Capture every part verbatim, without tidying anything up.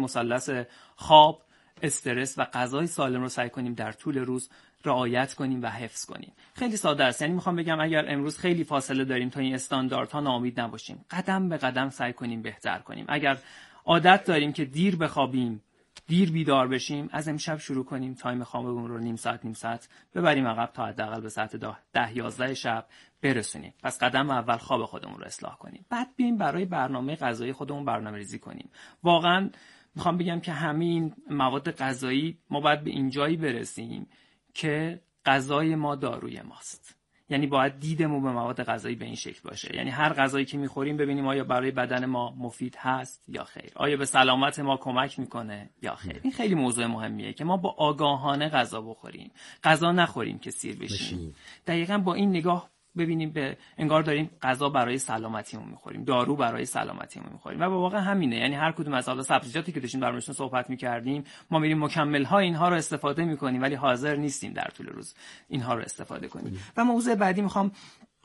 مثلث خواب، استرس و غذای سالم رو سعی کنیم در طول روز رعایت کنیم و حفظ کنیم. خیلی ساده است. یعنی میخوام بگم اگر امروز خیلی فاصله داریم تا این استانداردها، ناامید نباشیم. قدم به قدم سعی کنیم بهتر کنیم. اگر عادت داریم که دیر بخوابیم، دیر بیدار بشیم، از امشب شروع کنیم تایم خوابمون رو نیم ساعت نیم ساعت ببریم عقب تا حداقل به ساعت ده یازده شب برسونیم. پس قدم اول خواب خودمون رو اصلاح کنیم. بعد بیایم برای برنامه غذایی خودمون برنامه‌ریزی کنیم. واقعاً میخوام بگم که همین مواد غذایی ما باید به اینجایی برسیم که غذای ما داروی ماست. یعنی باید دیدمون به مواد غذایی به این شکل باشه. یعنی هر غذایی که میخوریم ببینیم آیا برای بدن ما مفید هست یا خیر، آیا به سلامت ما کمک میکنه یا خیر. این خیلی موضوع مهمیه که ما با آگاهانه غذا بخوریم، غذا نخوریم که سیر بشیم. دقیقاً با این نگاه ببینیم به انگار داریم غذا برای سلامتیمون میخوریم، دارو برای سلامتیمون میخوریم. و واقعا همینه. یعنی هر کدوم از حالا سبزیجاتی که داشتیم در موردشون صحبت میکردیم، ما میریم مکمل‌ها اینها رو استفاده میکنیم ولی حاضر نیستیم در طول روز اینها رو استفاده کنیم. و موضوع بعدی میخوام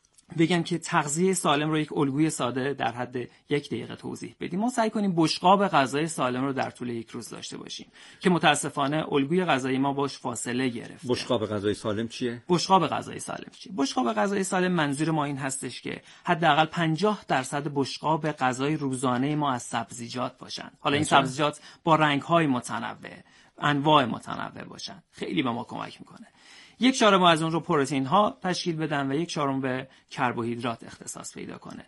بگم که تغذیه سالم رو یک الگوی ساده در حد یک دقیقه توضیح بدیم. ما سعی کنیم بشقاب غذای سالم رو در طول یک روز داشته باشیم که متاسفانه الگوی غذایی ما باش فاصله گرفته. بشقاب غذای سالم چیه؟ بشقاب غذای سالم چیه؟ بشقاب غذای سالم منظور ما این هستش که حداقل پنجاه درصد بشقاب غذای روزانه ما از سبزیجات باشن. حالا این سبزیجات با رنگ‌های متنوع، انواع متنوع باشن. خیلی به ما کمک میکنه. یک چهارم از اون رو پروتئین ها تشکیل بدن و یک چهارم به کربوهیدرات اختصاص پیدا کنه.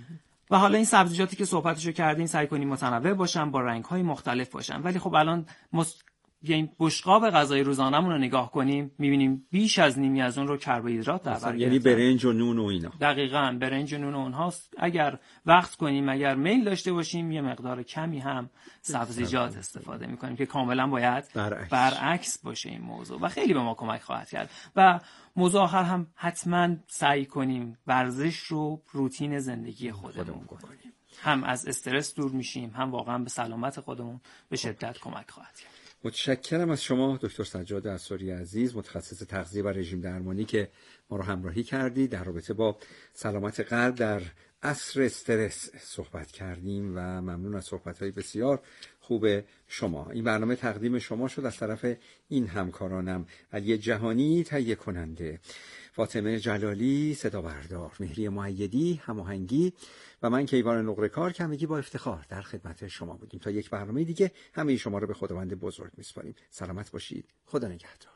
و حالا این سبزیجاتی که صحبتشو کردیم سعی کنیم متنوع باشن، با رنگ‌های مختلف باشن. ولی خب الان مست... یعنی بشقاب غذای روزانه‌مون رو نگاه کنیم می‌بینیم بیش از نیمی از اون رو کربوهیدرات در بر یعنی برنج و نون و اینا. دقیقاً برنج و نون و اونهاست. اگر وقت کنیم، اگر میل داشته باشیم، یه مقدار کمی هم سبزیجات استفاده می‌کنیم که کاملاً باید برعکس. برعکس باشه این موضوع و خیلی به ما کمک خواهد کرد. و موضوع آخر هم حتماً سعی کنیم ورزش رو روتین زندگی خودمون کنیم. هم از استرس دور میشیم، هم واقعاً به سلامت خودمون به شدت کمک خواهد کرد. متشکرم از شما دکتر سجاد عصاری عزیز، متخصص تغذیه و رژیم درمانی که ما رو همراهی کردی. در رابطه با سلامت قلب در عصر استرس صحبت کردیم و ممنون از صحبت‌های بسیار خوب شما. این برنامه تقدیم شما شد از طرف این همکارانم: علی جهانی تهیه کننده، فاطمه جلالی صدا بردار، مهری مؤیدی هماهنگی و من کیوان نقره‌کار که همگی با افتخار در خدمت شما بودیم. تا یک برنامه دیگه همه شما رو به خداوند بزرگ میسپاریم. سلامت باشید. خدا نگهدار.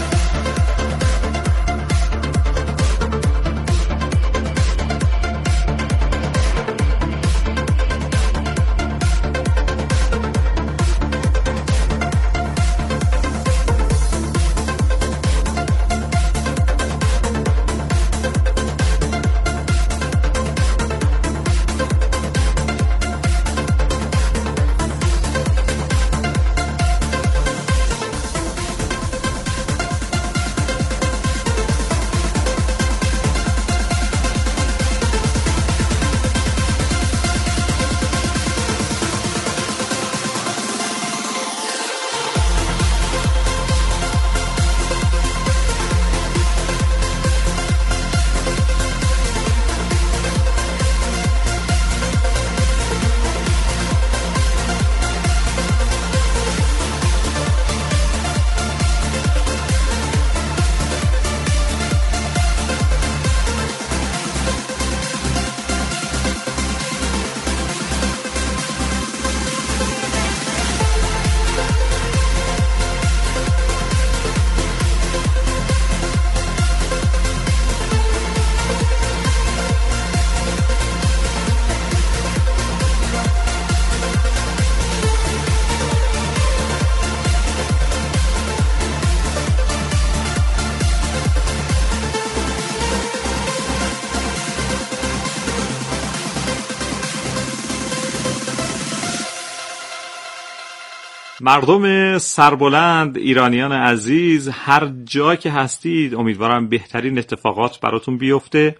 مردم سربلند، ایرانیان عزیز، هر جا که هستید امیدوارم بهترین اتفاقات براتون بیفته.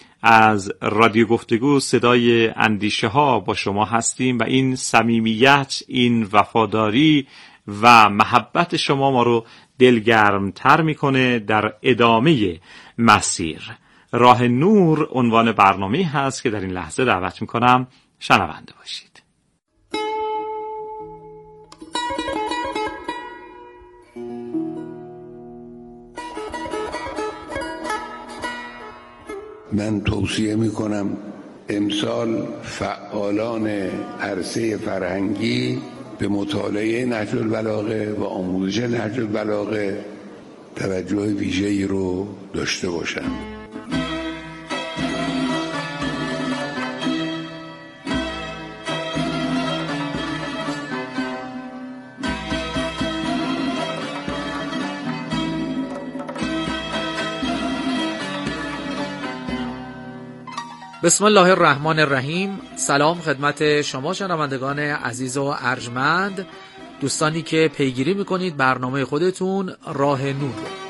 از رادیو گفتگو صدای اندیشه ها با شما هستیم و این صمیمیت، این وفاداری و محبت شما ما رو دلگرمتر میکنه در ادامه مسیر. راه نور عنوان برنامه هست که در این لحظه دعوت میکنم شنونده باشید. من توصیه میکنم امسال فعالان عرصه فرهنگی به مطالعه نهج البلاغه و آموزش نهج البلاغه توجه ویژه‌ای رو داشته باشند. بسم الله الرحمن الرحیم. سلام خدمت شما شنوندگان عزیز و ارجمند، دوستانی که پیگیری میکنید برنامه خودتون راه نور.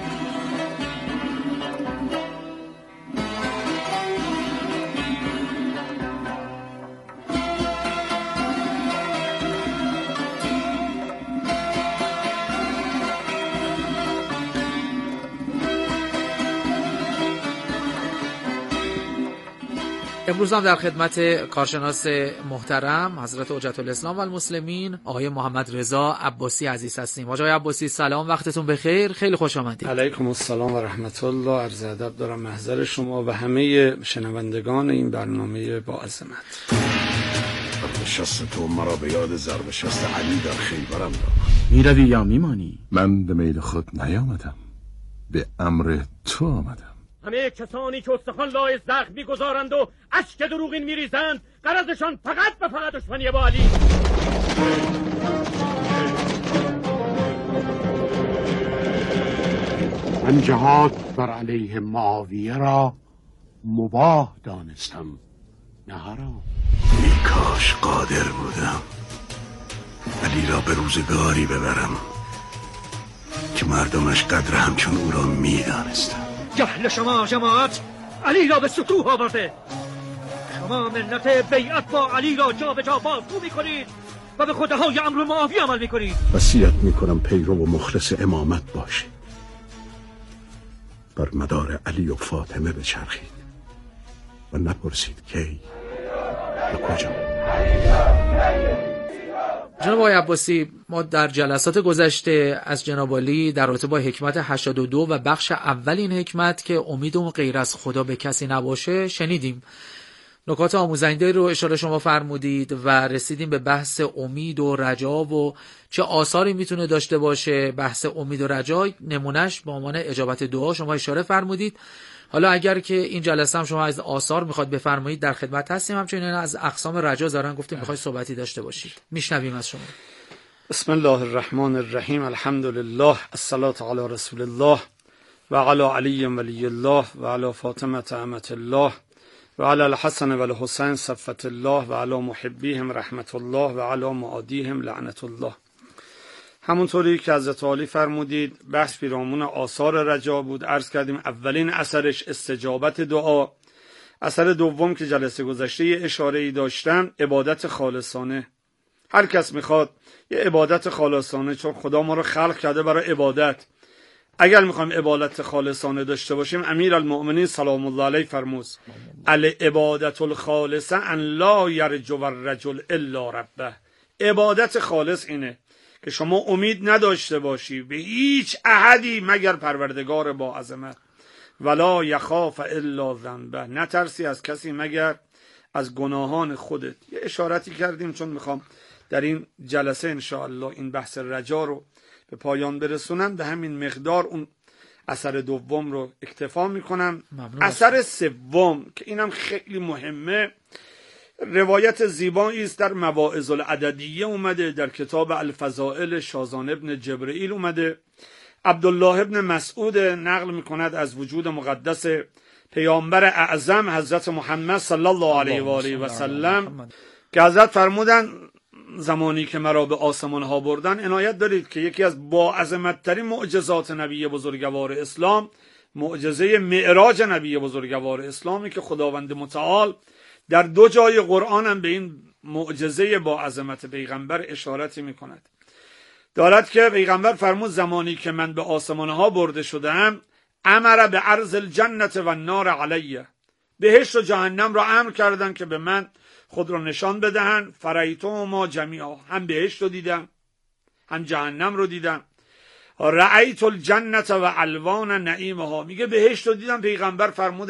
امروز هم در خدمت کارشناس محترم حضرت حجت الاسلام و المسلمین آقای محمد رضا عباسی عزیز هستیم. آقای عباسی سلام، وقتتون بخیر، خیلی خوش آمدید. علیکم السلام و رحمت الله. عرض ادب دارم محضر شما و همه شنوندگان این برنامه با عظمت. نشست تو مرا به یاد ضرب شست علی در خیبرم داد. میروی یا میمانی؟ من به میل خود نیامدم، به امر تو آمدم. همه کسانی که استخوان لای زخم می‌گذارند و اشک دروغین می‌ریزند، غرضشان فقط و فقط دشمنی با علی. من جهاد بر علیه معاویه را مباح دانستم، نه حرام. ای کاش قادر بودم علی را به روزگاری ببرم که مردمش قدر همچون او را می‌دانستند. جهل شما جماعت علی را به سطوح آورده. شما منت بیعت با علی را جا به جا بازگو می‌کنید و به خودهای امر معاویه عمل می‌کنید. وصیت می‌کنم پیرو و مخلص امامت باشید، بر مدار علی و فاطمه بچرخید و نپرسید کی و کجا. جناب آقای عباسی، ما در جلسات گذشته از جناب عالی در رابطه با حکمت هشتاد و دو و بخش اول این حکمت که امیدم غیر از خدا به کسی نباشه شنیدیم. نکات آموزنده رو اشاره شما فرمودید و رسیدیم به بحث امید و رجا و چه آثاری میتونه داشته باشه. بحث امید و رجا نمونهش به عنوان اجابت دعا شما اشاره فرمودید. حالا اگر که این جلسه هم شما از آثار میخواد بفرمایید در خدمت هستیم. همچنین از اقسام رجا زارن گفتیم میخواید صحبتی داشته باشید، میشنویم از شما. بسم الله الرحمن الرحیم. الحمدلله، الصلاة علی رسول الله و علی علی ولی الله و علی فاطمه امة الله و علی الحسن و الحسین صفة الله و علی محبیهم رحمت الله و علی معادیهم لعنت الله. همونطوری که حضرت عالی فرمودید بحث پیرامون آثار رجا بود. عرض کردیم اولین اثرش استجابت دعا. اثر دوم که جلسه گذشته اشاره‌ای داشتم عبادت خالصانه. هر کس میخواد یه عبادت خالصانه، چون خدا ما رو خلق کرده برای عبادت. اگر میخوایم عبادت خالصانه داشته باشیم امیرالمؤمنین سلام الله علیه فرمود العبادت الخالصه ان لا یرجو الرجل الا ربه. عبادت خالص اینه که شما امید نداشته باشی به هیچ احدی مگر پروردگار با عظمت. ولا یخاف الا ذنبه، نترسی از کسی مگر از گناهان خودت. یه اشارتی کردیم چون میخوام در این جلسه انشاءالله این بحث رجا رو به پایان برسونم. به همین مقدار اون اثر دوم رو اکتفا میکنم. اثر سوم که اینم خیلی مهمه، روایت زیبایی است در مواعظ العددیه اومده، در کتاب الفضائل شازان ابن جبرئیل اومده. عبدالله ابن مسعود نقل میکند از وجود مقدس پیامبر اعظم حضرت محمد صلی الله علیه و آله و سلم که حضرت فرمودن زمانی که مرا به آسمان ها بردن عنایت دارید که یکی از با عظمت ترین معجزات نبی بزرگوار اسلام معجزه معراج نبی بزرگوار اسلامی که خداوند متعال در دو جای قرآن هم به این معجزه با عظمت پیغمبر اشارتی میکند. دارد که پیغمبر فرمود زمانی که من به آسمان ها برده شدم امر به عرض الجنت و النار علیه، بهشت و جهنم را امر کردن که به من خود را نشان بدهن. فرایتو ما جمیعا، هم بهشت رو دیدم هم جهنم رو دیدم. رأیت الجنت و الوان نعیمها، میگه بهشت رو دیدم. پیغمبر فرمودن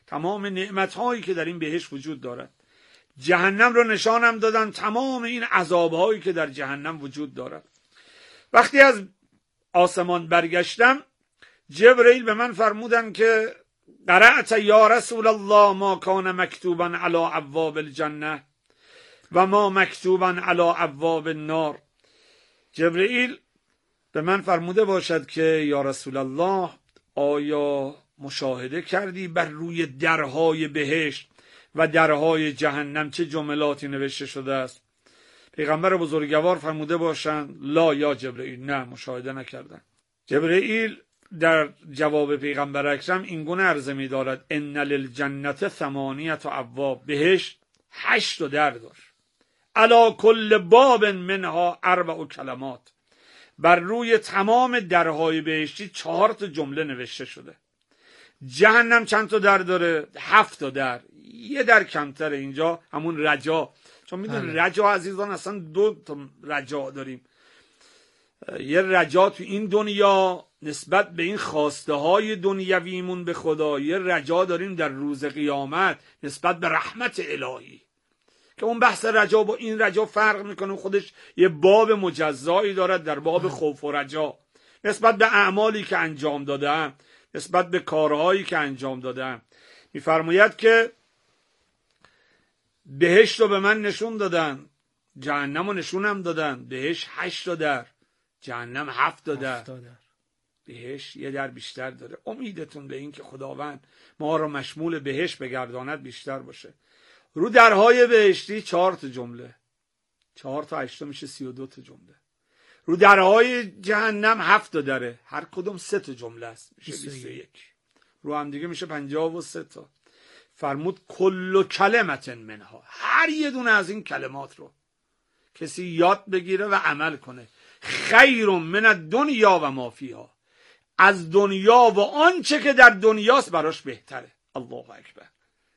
تمام نعمت‌هایی که در این بهشت وجود دارد. جهنم رو نشانم دادن، تمام این عذاب‌هایی که در جهنم وجود دارد. وقتی از آسمان برگشتم، جبرئیل به من فرمودن که قرأت یا رسول الله ما کان مکتوبا علی ابواب الجنه و ما مکتوبا علی ابواب النار. جبرئیل به من فرموده باشد که یا رسول الله، آیا مشاهده کردی بر روی درهای بهشت و درهای جهنم چه جملاتی نوشته شده است؟ پیغمبر بزرگوار فرموده باشند لا یا جبرئیل، نه مشاهده نکردن. جبرئیل در جواب پیغمبر اکرم این گونه عرضه می دارد ان للجنت ثمانیة ابواب، بهشت هشت در دار، علی کل باب منها اربع کلمات، بر روی تمام درهای بهشتی چهار تا جمله نوشته شده. جهنم چند تا در داره؟ هفت تا در، یه در کمتره اینجا، همون رجا، چون میدونید رجا عزیزان اصلا دو تا رجا داریم. یه رجا تو این دنیا نسبت به این خواسته های دنیویمون به خدا، یه رجا داریم در روز قیامت نسبت به رحمت الهی، که اون بحث رجا با این رجا فرق میکنه، خودش یه باب مجزایی دارد در باب خوف و رجا، نسبت به اعمالی که انجام دادم، نسبت به کارهایی که انجام دادم. میفرماید که بهشت رو به من نشون دادن، جهنم رو نشونم دادن. بهشت هشت تا در، جهنم هفت تا در، بهشت یه در بیشتر داره. امیدتون به این که خداوند ما رو مشمول بهشت بگرداند بیشتر باشه. رو درهای بهشتی چهار تا جمله، چهار تا هشت میشه سی و دو تا جمله. رو درهای جهنم هفت تا دره، هر کدوم سه تا جمله است، میشه بیست و یک. رو هم دیگه میشه پنجاه و سه تا. فرمود کل کلمت منها، هر یه دونه از این کلمات رو کسی یاد بگیره و عمل کنه، خیر من الدنیا و ما فیها، از دنیا و آنچه که در دنیاست براش بهتره. الله اکبر.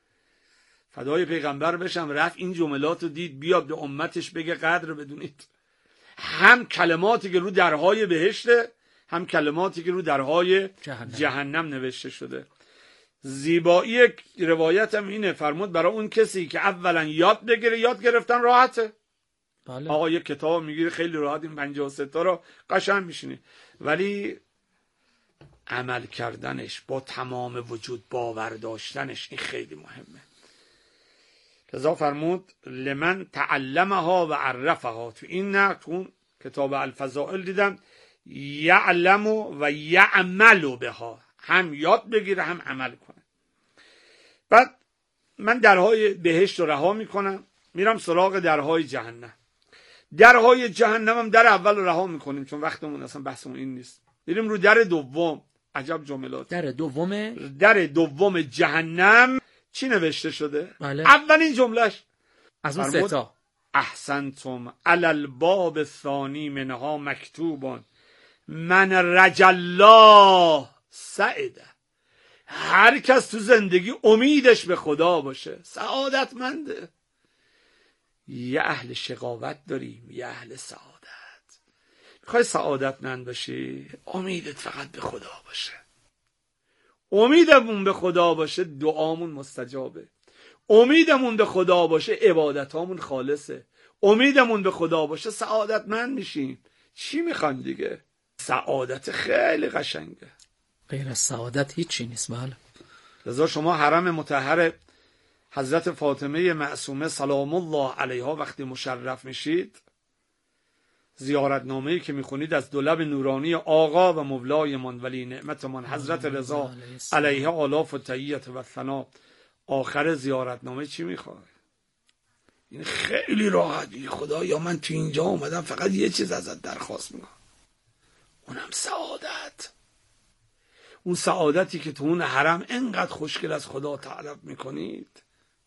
فدای پیغمبر بشم، رفت این جملات رو دید، بیاد به امتش بگه قدر بدونید. هم کلماتی که رو درهای بهشته، هم کلماتی که رو درهای جهنم, جهنم نوشته شده. زیبایی روایت هم اینه، فرمود برای اون کسی که اولا یاد بگیره، یاد گرفتن راحته. بله. آقا یک کتاب میگیره خیلی راحت این پنجاه و سه تا رو قشنگ میشینه، ولی عمل کردنش، با تمام وجود باور داشتنش، این خیلی مهمه. لذا فرمود لمن تعلمها و عرفها. تو این نه، تو کتاب الفضائل دیدم یعلم و یعمل بها، هم یاد بگیره هم عمل کنه. بعد من درهای بهشت رو رها میکنم، میرم سراغ درهای جهنم. درهای جهنم هم در اول رو رها میکنیم چون وقتمون اصلا بحثمون این نیست. میریم رو در دوم. عجب جملات. در دوم در دوم جهنم چی نوشته شده؟ بله. اولین جملهش از اون سه تا احسنتم علی الباب الثانی منها مکتوبان من رجا الله سعیده. هر کس تو زندگی امیدش به خدا باشه سعادتمنده. یه اهل شقاوت داریم، یه اهل سعادت. میخوای سعادتمند باشی، امیدت فقط به خدا باشه. امیدمون به خدا باشه، دعامون مستجابه. امیدمون به خدا باشه، عبادتامون خالصه. امیدمون به خدا باشه، سعادتمند میشیم. چی میخوان دیگه؟ سعادت خیلی قشنگه. غیر از سعادت هیچی نیست. بله. لذا شما حرم مطهر حضرت فاطمه معصومه سلام الله علیها وقتی مشرف میشید، زیارتنامه‌ای که میخونید از دولب نورانی آقا و مولای من ولی نعمت من حضرت رضا علیه آلاف و تحییت و ثنا، آخر زیارتنامه چی میخوای؟ این خیلی راحتی. خدایا من تو اینجا اومدم فقط یه چیز ازت درخواست میکنم، اونم سعادت. اون سعادتی که تو اون حرم انقدر خوشگل از خدا طلب میکنید.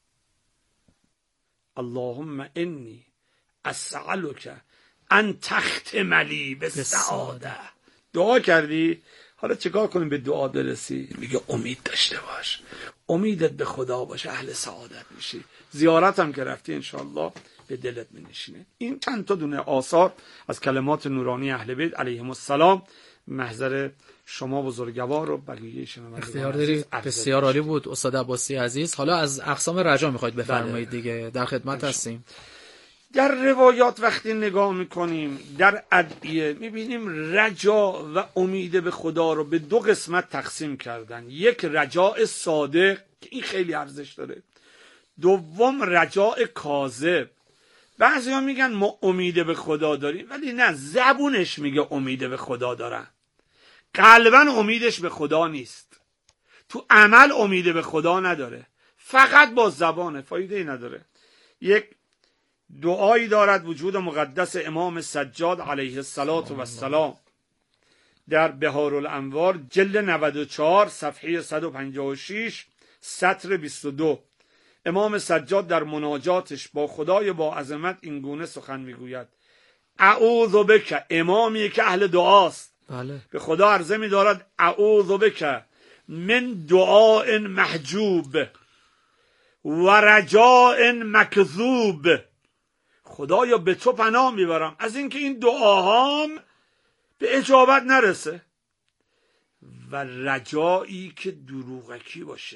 اللهم انی اسألک ان تختم لی بالسعاده. دعا کردی، حالا چیکار کنیم به دعا برسی؟ میگه امید داشته باش. امیدت به خدا باشه اهل سعادت میشی. زیارت هم که رفتی انشاءالله به دلت می‌نشینه. این چند تا دونه آثار از کلمات نورانی اهل بیت علیهم السلام محضر شما بزرگوار و بقیه شنوندگان اختیار دارید. بسیار عالی بود استاد عباسی عزیز. حالا از اقسام رجا میخواید بفرمایید دیگه، در خدمت هستیم. در روایات وقتی نگاه میکنیم در ادعیه میبینیم رجا و امید به خدا رو به دو قسمت تقسیم کردن. یک رجاء صادق که این خیلی ارزش داره، دوم رجاء کاذب. بعضی ها میگن ما امید به خدا داریم، ولی نه، زبونش میگه امید به خدا دارن، قلبا امیدش به خدا نیست، تو عمل امید به خدا نداره، فقط با زبانه، فایده ای نداره. یک دعایی دارد وجود مقدس امام سجاد علیه السلام در بهار الانوار جلد نود و چهار صفحه صد و پنجاه و شش سطر بیست و دو. امام سجاد در مناجاتش با خدای با عظمت این گونه سخن میگوید: اعوذ بک، امامی که اهل دعاست، بله. به خدا عرضه می‌دارد اعوذ بک من دعاء محجوب و رجاء مکذوب. خدایا به تو پناه میبرم از اینکه این دعاهام به اجابت نرسه و رجایی که دروغکی باشه.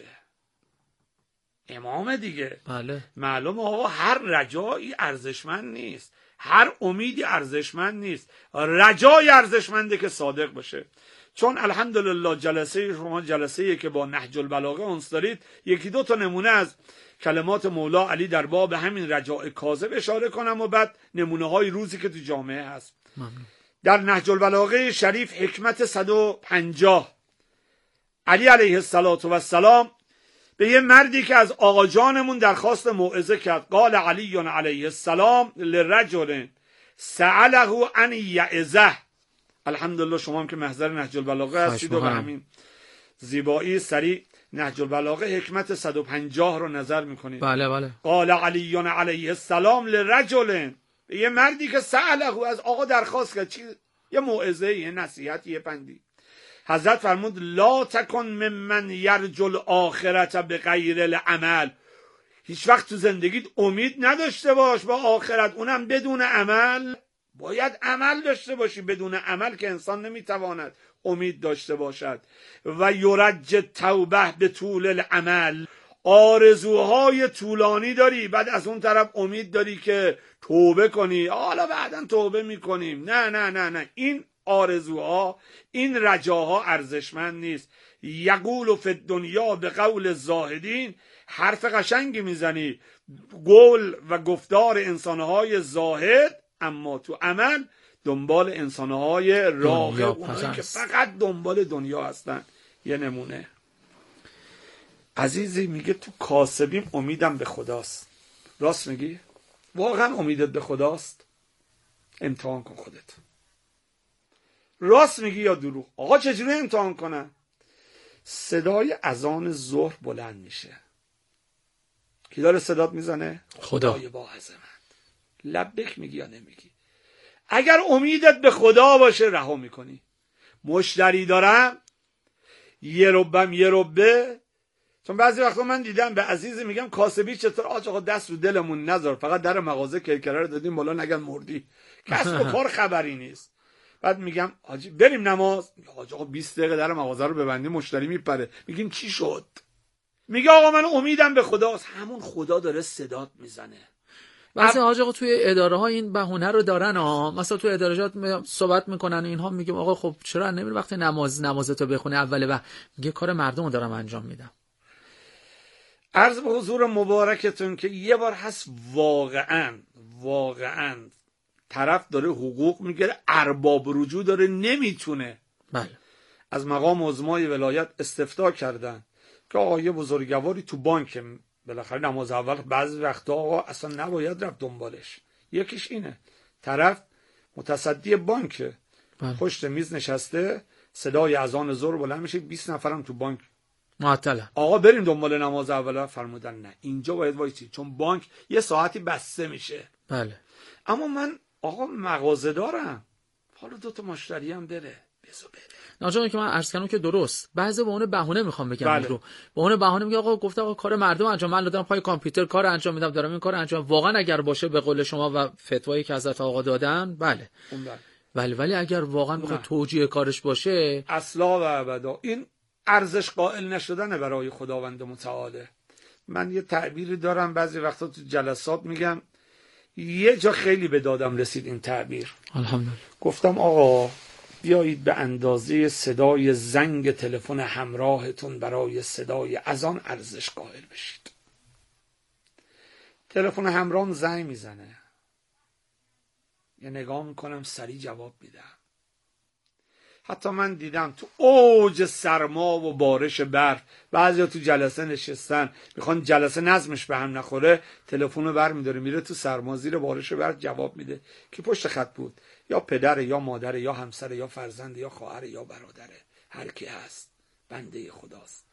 امام دیگه، بله. معلومه آقا هر رجایی ارزشمند نیست، هر امیدی ارزشمند نیست، رجای ارزشمنده که صادق باشه. چون الحمدلله جلسه شما جلسه‌ای که با نهج البلاغه اونس دارید، یکی دو تا نمونه از کلمات مولا علی در باب همین رجاء کاذب اشاره کنم و بعد نمونه های روزی که تو جامعه هست. ممنون. در نهج البلاغه شریف حکمت صد و پنجاه علی علیه السلام به یه مردی که از آقا جانمون درخواست موعظه کرد، قال علی علیه السلام لرجل سأله ان یعظه. الحمدلله شما هم که محضر نهج البلاغه هستید و به همین زیبایی سریع نهج البلاغه حکمت صد و پنجاه رو نظر میکنید. بله بله. قال علی علیه السلام لرجل، به یه مردی که سأله، از آقا درخواست کرد چی؟ یه موعظه، یه نصیحت، یه پندی. حضرت فرمود لا تکن ممن یرجو الاخرة بغیر العمل. هیچ وقت تو زندگیت امید نداشته باش با آخرت، اونم بدون عمل. باید عمل داشته باشی، بدون عمل که انسان نمیتواند امید داشته باشد. و یرج توبه به طول العمل، آرزوهای طولانی داری، بعد از اون طرف امید داری که توبه کنی، حالا بعدا توبه میکنیم. نه نه نه نه، این آرزوها، این رجاها ارزشمند نیست. یقول فی الدنیا به قول الزاهدین، حرف قشنگی میزنی، قول و گفتار انسانهای زاهد، اما تو عمل دنبال انسانهای راغب، اونایی که فقط دنبال دنیا هستن. یه نمونه عزیزی میگه تو کاسبیم امیدم به خداست. راست میگی؟ واقعا امیدت به خداست؟ امتحان کن خودت، راست میگی یا دروغ. آقا چجوری امتحان کنن؟ صدای اذان ظهر بلند میشه، کی داره صدات میزنه؟ خدای با عظمت. لبک میگی یا نمیگی؟ اگر امیدت به خدا باشه رها میکنی. مشتری دارم یه ربم یه ربه. چون بعضی وقتا من دیدم به عزیزی میگم کاسبی چطور؟ آج آقا دست رو دلمون نذار، فقط در مغازه کرکره رو دادیم بالا نگن مردی، کسب و کار خبری نیست. بعد میگم حاجی بریم نماز، حاج آقا بیست دقیقه در مغازه رو ببندیم مشتری میپره. میگیم چی شد؟ میگه آقا من امیدم به خداست. همون خدا داره صدات میزنه. مثلا حاج آقا توی اداره ها این بهونه رو دارن ها، مثلا توی ادارات صحبت میکنن اینها، میگم آقا خب چرا نمیری وقتی نماز نمازتو بخونی اوله و میگه کار مردم رو دارم انجام میدم. عرض به حضور مبارکتون که یه بار هست واقعا واقعا طرف داره حقوق میگیره، ارباب رجوع داره نمیتونه. بله. از مقام عظمای ولایت استفتاء کردن که آقا یه بزرگواری تو بانک، بالاخره نماز اول بعضی وقتا آقا اصلا نباید رفت دنبالش. یکیش اینه، طرف متصدی بانکه، بله. پشت میز نشسته، صدای اذان ظهر بلند میشه، بیست نفرم تو بانک معطله. آقا بریم دنبال نماز اول. فرمودن نه، اینجا باید وایسی چون بانک یه ساعتی بسته میشه. بله. اما من آقا مغازه دارم، حالا دو تا مشتری هم داره، بذار بره. ناجان که من عرض کردم که درست بعضی به اون بهونه میخوام بگم بله. رو به اون بهونه میگه آقا گفته آقا کار مردم انجام، من دادم پای کامپیوتر کار انجام میدم، دارم این کار انجام. واقعا اگر باشه به قول شما و فتوایی که حضرت آقا دادن بله، ولی ولی اگر واقعا بخواد توجیه کارش باشه اصلا و ابدا این ارزش قائل نشدن برای خداوند متعاله. من یه تعبیری دارم بعضی وقتا تو جلسات میگم، یه جا خیلی به دادم رسید این تعبیر. الحمدلله. گفتم آقا بیایید به اندازه صدای زنگ تلفن همراهتون برای صدای اذان ارزش قائل بشید. تلفن همراهم زنگ میزنه، یه نگاه میکنم سریع جواب میدم. حتی من دیدم تو اوج سرما و بارش برف بعضیا تو جلسه نشستن میخوان جلسه نظمش به هم نخوره، تلفن رو برمیداره میره تو سرما زیر بارش برف جواب میده. کی پشت خط بود؟ یا پدر یا مادر یا همسر یا فرزند یا خواهر یا برادره، هر کی هست بنده خداست.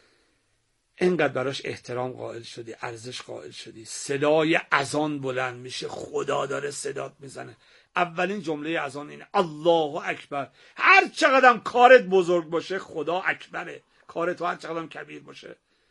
اینقدر براش احترام قائل شدی، ارزش قائل شدی. صدای اذان بلند میشه، خدا داره صدات میزنه. اولین جمله اذان اینه الله اکبر. هر چقدر کارت بزرگ باشه خدا اکبره، کارت هر چقدر کبیر باشه.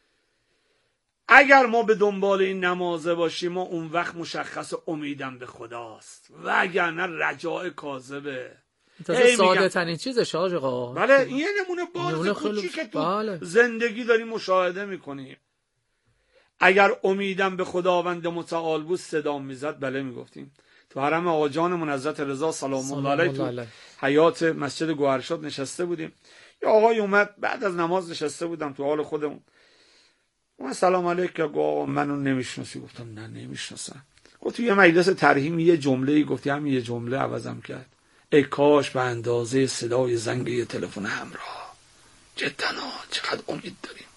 اگر ما به دنبال این نمازه باشیم ما اون وقت مشخص امیدم به خداست، و اگر نه رجاء کاذبه. ساده ترین چیزش آقا. بله این یه نمونه باز کوچیک تو بله. زندگی داریم مشاهده میکنیم. اگر امیدم به خداوند متعال بود صدام میزد بله میگفتیم. تو حرم آقا جانمون حضرت رضا سلام الله علیه تو حیات مسجد گوهرشاد نشسته بودیم. یه آقای اومد بعد از نماز نشسته بودم تو حال خودمون. من سلام علیکم گفت آقا منو نمیشناسی؟ گفتم نه نمیشناسم. گفت تو یه مجلس ترحیم یه جمله‌ای گفتی، همین یه جمله عوضم کرد. ای کاش به اندازه صدای زنگ یه تلفن همراه. جدا چقدر امید داریم.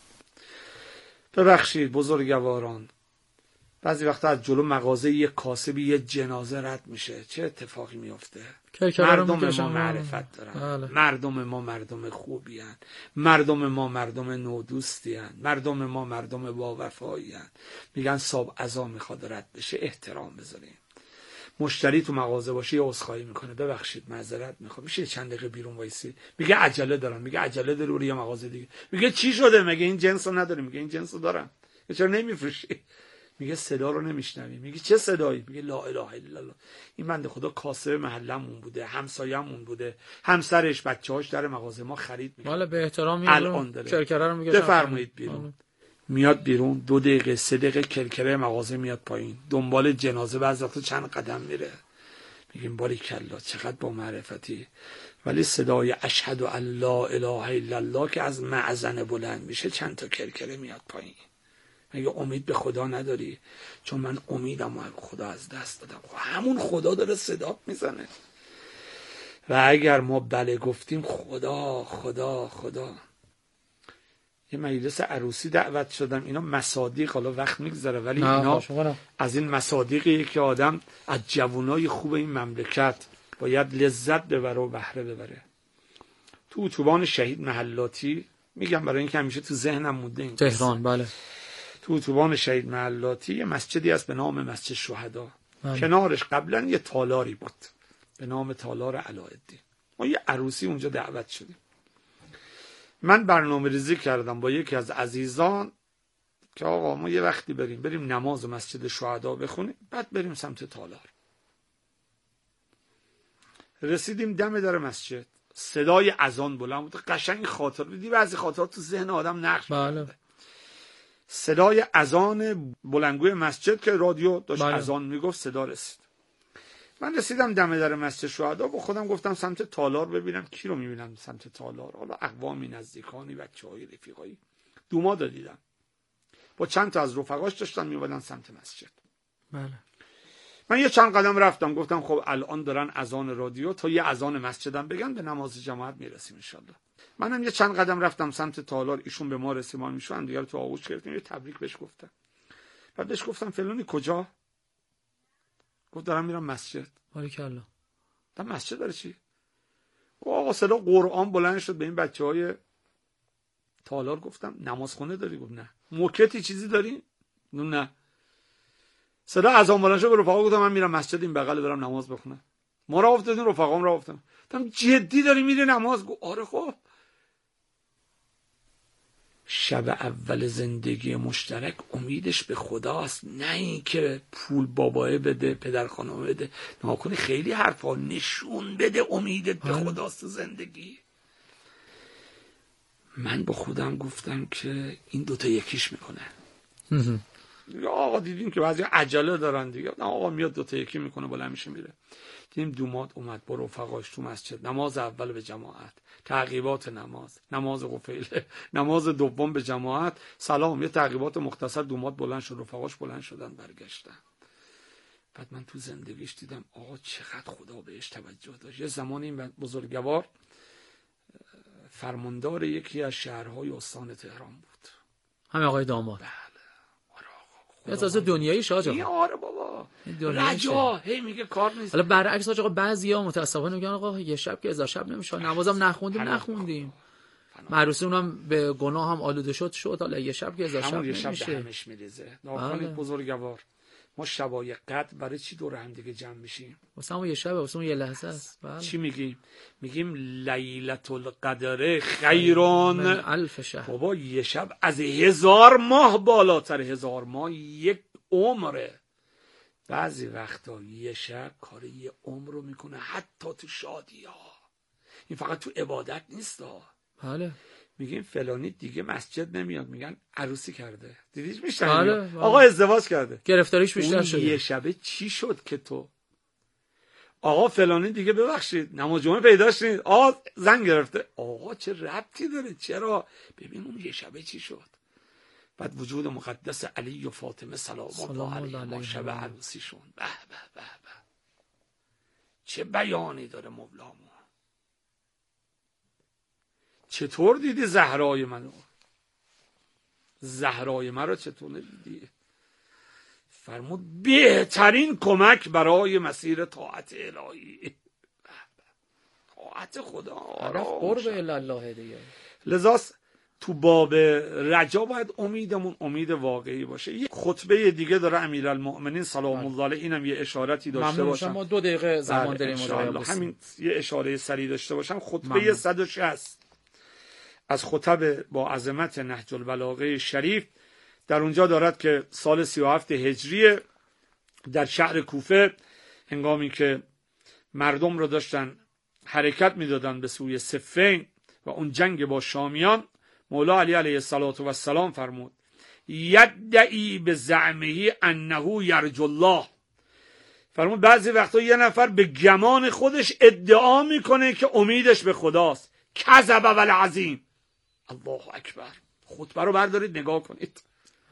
ببخشید بزرگواران، بعضی وقتا از جلو مغازه یه کاسبی یه جنازه رد میشه، چه اتفاقی میفته؟ مردم ما معرفت دارن. بله. مردم ما مردم خوبی هن. مردم ما مردم نودوستی هن. مردم ما مردم با وفایی هن. میگن صاحب عزا میخواد رد بشه، احترام بذاریم. مشتری تو مغازه باشه یه عذرخواهی میکنه، ببخشید معذرت میخوام میشه چند دقیقه بیرون وایسی؟ میگه عجله دارم. میگه عجله داری برو یه مغازه دیگه. میگه چی شده؟ میگه این جنسو نداری. میگه این جنسو دارم. چرا نمیفروشی؟ میگه صدا رو نمیشنوی. میگه چه صدایی؟ میگه لا اله الا الله. این بنده خدا کاسب محلمون بوده، همسایه‌مون بوده، همسرش بچه‌هاش در مغازه ما خرید میکنه. والا به احترام الان کرکره رو میگه بفرمایید بیرون. میاد بیرون دو دقیقه سه دقیقه کرکره مغازه میاد پایین، دنبال جنازه بعضی وقتا چند قدم میره. میگیم باریکلا چقدر با معرفتی. ولی صدای اشهد ان لا اله الا الله که از معزن بلند میشه چند تا کرکره میاد پایین. میگه امید به خدا نداری؟ چون من امیدم و خدا از دست دادم. همون خدا داره صدات میزنه. و اگر ما بله گفتیم خدا خدا خدا. یه مجلس عروسی دعوت شدم، اینا مصادیق، حالا وقت میگذره ولی اینا از این مصادیقیه که آدم از جوانای خوب این مملکت باید لذت ببره و بهره ببره. تو اتوبان شهید محلاتی، میگم برای اینکه همیشه تو ذهنم مونده این تهران، بله، تو اتوبان شهید محلاتی یه مسجدی هست به نام مسجد شهدا. کنارش قبلا یه تالاری بود به نام تالار علاءالدین. ما یه عروسی اونجا دعوت شدیم. من برنامه ریزی کردم با یکی از عزیزان که آقا ما یه وقتی بریم بریم نماز مسجد شهدا بخونیم بعد بریم سمت تالار. رسیدیم دم در مسجد، صدای اذان بلند بود. قشنگ خاطر دیدی بعضی خاطرات تو ذهن آدم نقش می‌کنه. بله. صدای اذان بلندگوی مسجد که رادیو داشت بله. اذان میگفت صدا رسید. من رسیدم دم در مسجد شهدا، با خودم گفتم سمت تالار ببینم کی رو میبینم سمت تالار. حالا اقوامی نزدیکانی بچه‌های رفیقایی دوماد دیدم با چند تا از رفقاش داشتن میومدن سمت مسجد. بله. من یه چند قدم رفتم، گفتم خب الان دارن اذان رادیو، تا یه اذان مسجدم بگن به نماز جماعت میرسیم ان شاء الله. منم یه چند قدم رفتم سمت تالار، ایشون به ما رسید، ما میشون دیگه تو آغوش گرفتیم، یه تبریک بهش گفتم. بعد بهش گفتم فلانی کجا؟ گفت دارم میرم مسجد. باریکلا. تا مسجد داره چی؟ آقا صدا قرآن بلند شد به این بچهای تالار. گفتم نماز خونه داری؟ گفت نه. موکتی چیزی داری؟ نه. صدا اذان بلند شد به رفقا گفتم من میرم مسجد این بغل برم نماز بخونم. ما را افتادیم رفقام را افتادم. گفتم جدی داری میری نماز؟ گفت آره. خب شب اول زندگی مشترک امیدش به خداست، نه این که پول بابایه بده، پدر خانم بده. ناکنه خیلی حرفا، نشون بده امیدت به خداست زندگی. من با خودم گفتم که این دوتا یکیش میکنه. آقا دیدیم که بعضی عجله دارن دیگه، نه آقا میاد دوتا یکی میکنه، بالا میشه میره. دیدیم دومات اومد با رفقاش تو مسجد، نماز اول به جماعت، تعقیبات نماز، نماز قفیله، نماز دوم به جماعت، سلام، یه تعقیبات مختصر. دومات بلند شد، رفقاش بلند شدن، برگشتن. بعد من تو زندگیش دیدم آقا چقدر خدا بهش توجه داشت. یه زمانی این بزرگوار فرماندار یکی از شهرهای استان تهران بود، همه آقای داماد. بله. اساس دنیایی شاه آقا. آره بابا، رجا هی میگه کار نیست. حالا برعکس آقا بعضیا متاسفانه میگن آقا یه شب که هزار شب نمیشه، نمازم نخوندیم نخوندیم، معروسی اونم به گناه هم آلوده شد شد، حالا یه شب که هزار شب نمیشه، همون یه شب دهنش میریزه. ناکنید بزرگوار، ما شبای قدر برای چی دور هم دیگه جمع میشیم؟ واسه همون یه شب، واسه اون یه لحظه است. بله. چی میگیم؟ میگیم لیلة القدر خیرون من الف شهر. بابا یه شب از هزار ماه بالاتر، هزار ماه یک عمره. بعضی وقتا یه شب کار یه عمر رو میکنه، حتی تو شادی ها. این فقط تو عبادت نیست ها. بله. میگیم فلانی دیگه مسجد نمیاد، میگن عروسی کرده. دیدیش میشن بله، بله. آقا ازدواج کرده، گرفتاریش بیشتر شده. یه شبه چی شد که تو آقا فلانی دیگه ببخشید نماز جمعه پیداش نیست، آقا زن گرفته. آقا چه ربطی داره؟ چرا؟ ببین اون یه شبه چی شد. بعد وجود مقدس علی و فاطمه سلام الله علیهم شب عروسیشون، به به به به، چه بیانی داره مولامون. چطور دیدی زهرای منو؟ زهرای من رو چطور ندیدی؟ فرمود بهترین کمک برای مسیر طاعت الهی، طاعت خدا، قرب الله دیگه. لذاست تو باب رجا باید امیدمون امید واقعی باشه. یه خطبه دیگه داره امیرالمؤمنین سلام الله علیه، اینم یه اشارتی داشته باشم. ما دو دقیقه زمان داریم، همین یه اشاره سریع داشته باشم. خطبه صد و شصت از خطب با عظمت نهج البلاغه شریف، در اونجا دارد که سال سی و هفت هجری در شهر کوفه، هنگامی که مردم رو داشتن حرکت میدادن به سوی صفین و اون جنگ با شامیان، مولا علی علیه السلام فرمود یدعی به زعمه انه یرجو الله. فرمود بعضی وقتا یه نفر به گمان خودش ادعا میکنه که امیدش به خداست. کذب والعظیم. الله اکبر. خطبه رو بردارید نگاه کنید.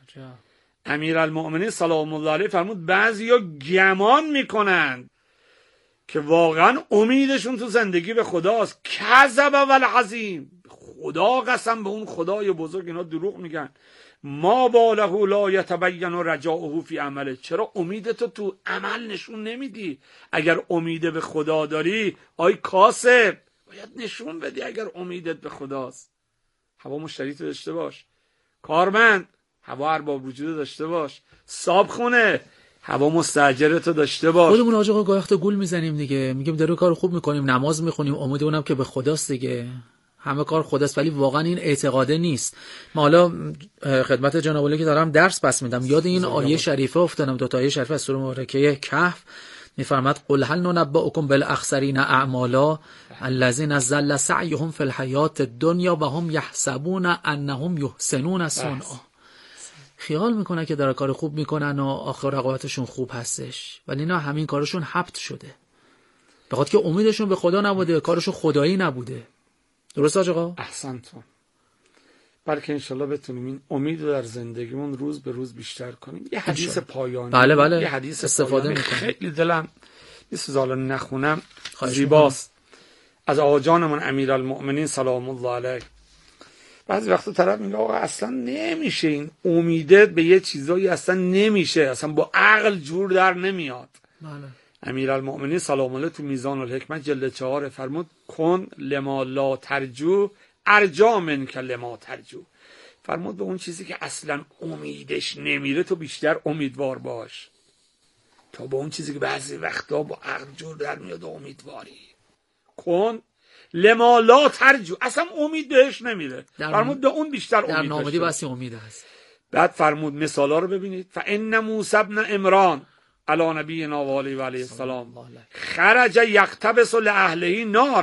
امیرالمؤمنین سلام الله علیه فرمود بعضیا گمان میکنند که واقعا امیدشون تو زندگی به خداست. کذب والعظیم. خدا قسم به اون خدای بزرگ اینا دروغ میگن. ما باله لا یتبین رجاؤه فی عمله. چرا امیدتو تو عمل نشون نمیدی؟ اگر امید به خدا داری آی کاسب باید نشون بدی اگر امیدت به خداست. هوا مشتریتو داشته باش، کارمند هوا ارباب وجود داشته باش، صاحب خونه هوا مستاجرتو داشته باش. خودمون آقا گاهی وقتا گول میزنیم دیگه، میگیم دارو کار خوب میکنیم، نماز میخونیم، امیدمونم که به خداست دیگه، همه کار خداست، ولی واقعا این اعتقاده نیست. ما حالا خدمت جناب علی که دارم درس پس میدم یاد این آیه شریفه افتادم، دو تا آیه شریفه از سوره مبارکه کهف میفرماد قل هل ننبئکم بالاخسرین اعمالا الذين ضل سعیهم فی الحیات الدنیا و هم یحسبون انهم یحسنون صنعا. خیال میکنه که داره کار خوب میکنن و آخر عاقبتشون خوب هستش، ولی نه، همین کارشون حبط شده به خاطر که امیدشون به خدا نبوده، کارشون خدایی نبوده. درست آقا؟ احسنتون. بلکه انشالله بتونیم این امید رو در زندگیمون روز به روز بیشتر کنیم. یه حدیث پایانی، بله بله، یه حدیث استفاده میکنم، خیلی دلم یه سوال نخونم زیباست، از آقا جانمون امیرالمؤمنین سلام الله علیه. بعضی وقتا طرف میگه آقا اصلا نمیشه، این امیدت به یه چیزایی اصلا نمیشه، اصلا با عقل جور در نمیاد. بله. امیرالمؤمنین سلام الله تو میزان الحکمت جلد چهار فرمود کن لما لا ترجو ارجا منک لما ترجو. فرمود به اون چیزی که اصلا امیدش نمیره تو بیشتر امیدوار باش تا به اون چیزی که بعضی وقتا با عقل جور در میاد امیدواری. کن لما لا ترجو، اصلا امید بهش نمیده، فرمود به اون بیشتر امید در نامدی داشته. بسی امید هست. بعد فرمود مثالا رو ببینید. فان موسی ابن عمران علی نبینا و علیه و علیه السلام خرج یقتبس لاهله نار